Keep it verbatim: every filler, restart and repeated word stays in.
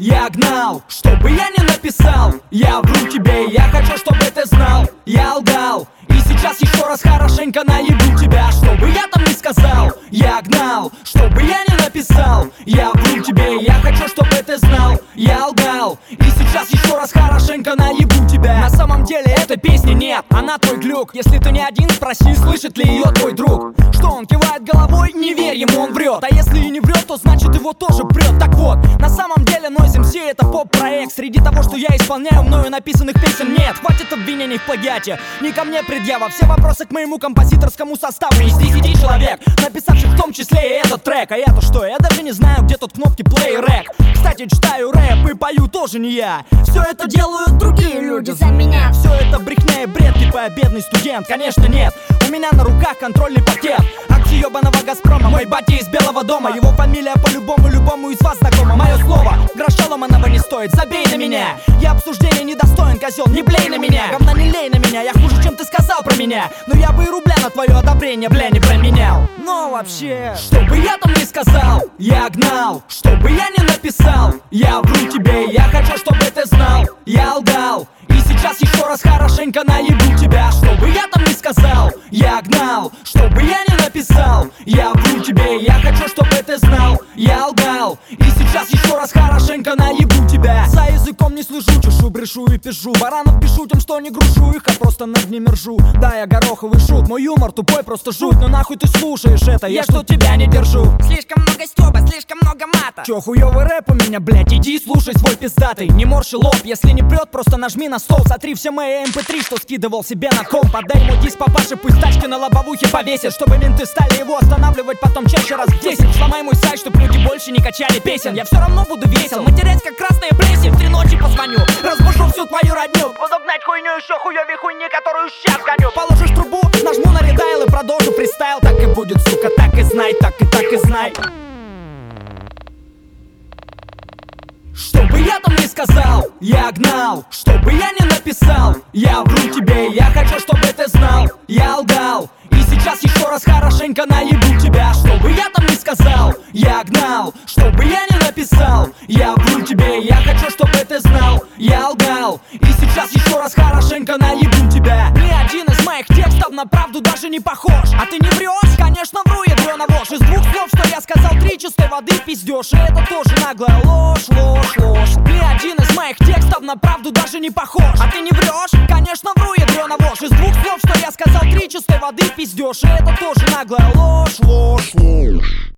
я гнал, чтобы я не написал. Я вру тебе, я хочу, чтобы ты знал. Я лгал, и сейчас еще раз хорошенько наебу тебя. Чтобы я там не сказал, я гнал, чтобы я не написал. Я вру тебе, я хочу, чтобы ты знал. Я лгал, и сейчас еще раз хорошенько наебу тебя. На самом деле этой песни нет, она твой глюк. Если ты не один, спроси, слышит ли ее твой друг. Что он кивает головой, не верь ему, он врет. А если и не врет, то значит его тоже прет. Так вот, на самом деле Noise эм си это поп-проект. Среди того, что я исполняю, мною написанных песен нет. Хватит обвинений в плагиате, не ко мне предъява. Все вопросы к моему композиторскому составу из десяти человек, написавших в том числе и этот трек. А я-то что, я даже не знаю, где тут кнопки play и rec. Кстати, читаю рэп и пою тоже не я. Все это делают другие люди за меня. Все это брехня и бред, типа я бедный студент. Конечно нет, у меня на руках контрольный пакет акций ебаного Газпрома. Мой батя из Белого дома, его фамилия по-любому любому из вас знакома. Мое слово гроша ломаного не стоит, забей на меня. Я обсуждения недостоин, козел, не блей на меня. Говна не лей на меня, я хуже, чем ты сказал про меня. Но я бы и рубля на твое одобрение, бля, не променял. Но вообще, чтобы я там не сказал, я гнал, чтобы я не написал. Я вру тебе, я хочу, чтобы ты знал. Я лгал, и сейчас еще раз хорошенько наебу тебя. Чтобы я там не сказал, я гнал, чтобы я не написал. Я вру тебе, я хочу, чтобы ты знал. Я лгал, и сейчас еще раз хорошенько наебу тебя. За языком не слышу, чешу, брешу и пишу. Баранов пишу тем, что не грушу их, а просто над ними ржу. Да, я гороховый шут, мой юмор тупой, просто жуть. Но нахуй ты слушаешь это, я что тебя не держу. Слишком много стёба, слишком много мата. Чё, хуёвый рэп у меня, блядь, иди слушай свой пиздатый. Не морщи лоб, если не прёт, просто нажми на стол. Сотри все мои эм пэ три, что скидывал себе на комп. Отдай ему диск папаше, пусть тачки на лобовухе повесит, чтобы менты стали его останавливать потом чаще раз в десять. Сломай мой сайт, чтоб люди больше не качали песен. Я все равно буду весел, матерять как красная плесень. В три ночи позвоню, разбушу всю твою родню. Буду гнать хуйню еще хуёвей хуйни, которую щас гоню. Положишь трубу, нажму на редайл и продолжу фристайл. Так и будет, сука, так и знай, так и так и знай. Чтобы я там не сказал, я гнал, чтобы я не написал. Я вру тебе, я хочу, чтобы ты знал. Я лгал, и сейчас еще раз хорошенько наебу тебя. Чтобы я там не сказал, я гнал, чтобы я не написал. Я вру тебе, я хочу, чтобы ты знал. Я лгал, и сейчас еще раз хорошенько наебу тебя. Ни один из моих текстов на правду даже не похож. А ты не врешь? Конечно вру, ядрёна вошь. Из двух слов, что я сказал, три чистой воды пиздёшь. И это тоже наглая ложь, ложь, ложь. Ни один из моих текстов на правду даже не похож. А ты не врешь? Конечно вру, ядрёна вошь. Из двух слов, что я сказал, три чистой воды пиздёшь. И это тоже наглая ложь, ложь, ложь.